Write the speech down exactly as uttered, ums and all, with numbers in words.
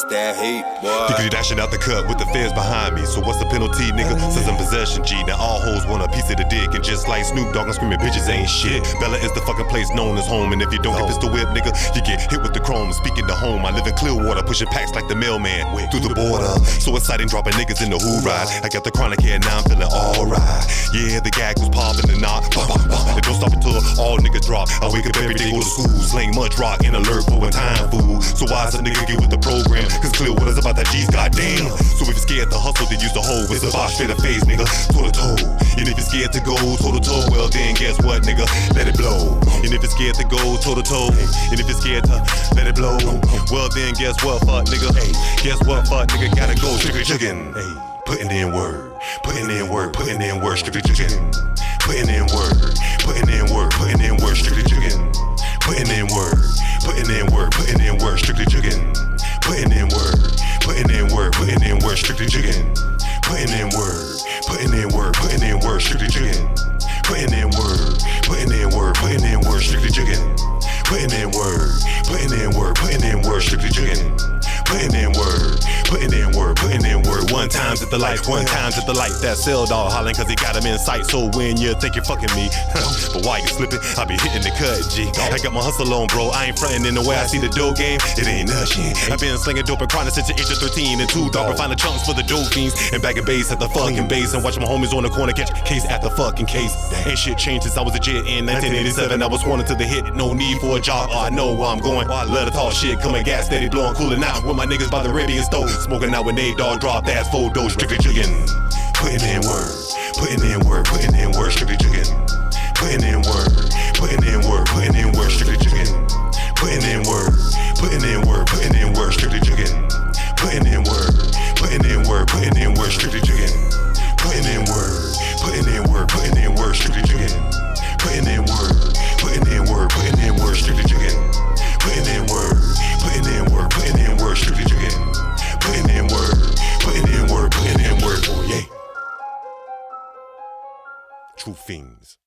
That's that hate, boy. Nigga, you dashing out the cut with the feds behind me. So what's the penalty, nigga? Says I'm possession, G. Now all hoes want a piece of the dick. And just like Snoop Dogg, I'm screaming, bitches ain't shit. Bella is the fucking place known as home. And if you don't get pistol whip, nigga, you get hit with the chrome. Speaking to home, I live in Clearwater, pushing packs like the mailman through the border. So exciting, dropping niggas in the who ride. I got the chronic here, now I'm feeling alright. Yeah, the gag was popping and not bum, bum, bum. It don't stop until all niggas drop. I wake up every day, go to school, slang much rock and alert for when time fool. So why is a nigga get with the program? Cause Clearwater's about that G's, goddamn. So if you're scared to hustle, then use the hoe. It's about straight up face, nigga, toe to toe. And if you're scared to go toe to toe, well then guess what, nigga? Let it blow. And if you're scared to go toe to toe, and if you're scared to let it blow, well then guess what, fuck nigga? Guess what, fuck nigga? Gotta go strictly chicken. Putting in work, putting in work, putting in work, strictly chicken. Putting in work, putting in work, putting in work, strictly chicken. Putting in work, putting in work, putting in work, strictly chicken. Putting in work, putting in work, putting in work, strictly chicken. Putting in work, putting in work, putting in work, strictly chicken. Putting in work, putting in work, putting in work, strictly chicken. Putting in work, putting in work, putting in work, strictly chicken. Putting in work, putting in work, putting in work. One times at the light, one times at the light. That cell dog hollering cause he got him in sight. So when you think you're fucking me, but why you slipping? I be hitting the cut, G. I got my hustle on, bro. I ain't frontin' in the way I see the dope game. It ain't nothing. I've been slinging dope and chronic since the age of thirteen. And two dog, finding chunks for the dope fiends. And back in base at the fucking base. And watch my homies on the corner catch case at the fucking case. Ain't shit changed since I was a jet in nineteen eighty-seven. I was wanted to the hit, no need for a job. Oh, I know where I'm going. Let the talk shit, coming gas steady, blowing, cooling out. With my niggas by the Arabian stove, smoking out when they dog drop ass full dose, strictly chicken. Putting in work, putting in work, putting in work, strictly chicken. Putting in work, putting in work, putting in work, strictly chicken. Putting in work, putting in work, putting in work, strictly chicken. Putting in work, putting in work, putting in work, strictly chicken. Putting in work, putting in work, putting in work, strictly chicken. Putting in work, putting in work, putting in work, strictly chicken. Putting in work, putting in work, putting in work, strictly chicken. Putting in work, putting in work, putting in work, oh yeah. True Fiends.